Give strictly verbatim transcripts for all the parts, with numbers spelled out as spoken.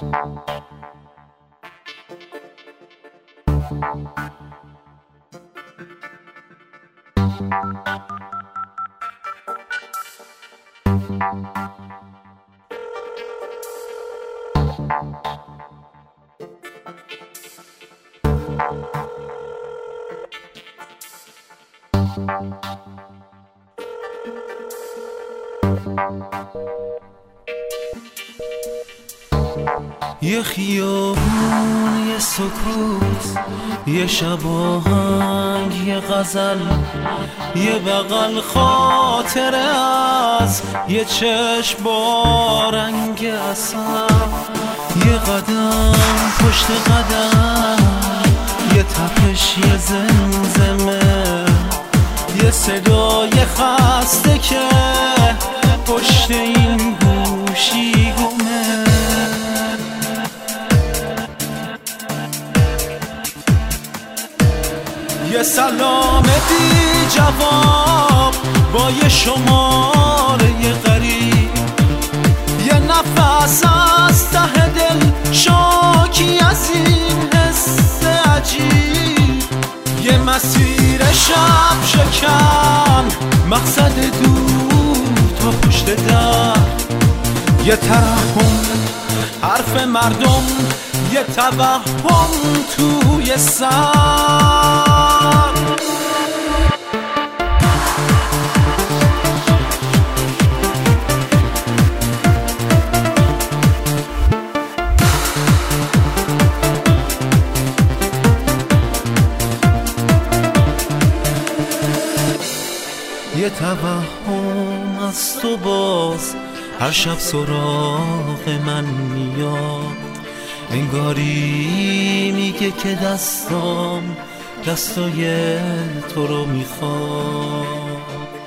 یه خیابون، یه سکوت، یه شب آهنگ، یه غزل، یه بغل خاطره از یه چشم با رنگ عسل، یه قدم پشت قدم، یه تپش، یه زمزمه، یه صدای خسته که پشت این گوشی گمه. یه سلام بی جواب با یه شماره یه غریب، یه نفس از ته دل شاکی از این حس عجیب، یه مسیر شب شکن، مقصد دور تا پشت در، یه ترحم حرف مردم، یه توهم توی سر. یه توهم از تو باز هر شب سراغ من میاد، انگاری میگه که دستام دستای تو رو میخواد.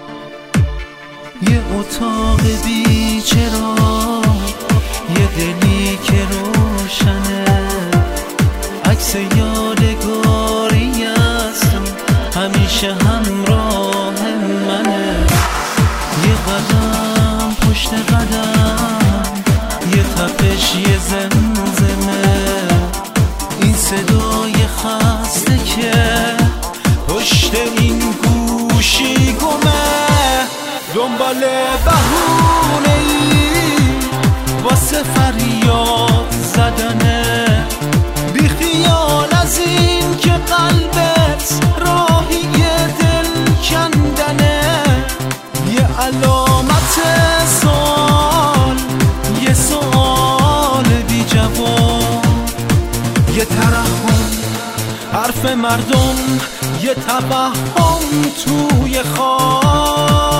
یه اتاق بی چراغ، یه دلی که روشنه، عکس یادگاری است همیشه همراه منه. یه قدم پشت قدم، یه تپش، یه زمزمه، این صدای خسته که پشت این گوشی گمه. دنبال بهونه‌ای واسه فریاد زدنه، بی خیال از این که قلبت راهی دل کندنه. یه علامت سوال، یه سوال بی جواب، یه ترحم حرف مردم، یه توهم توی خواب.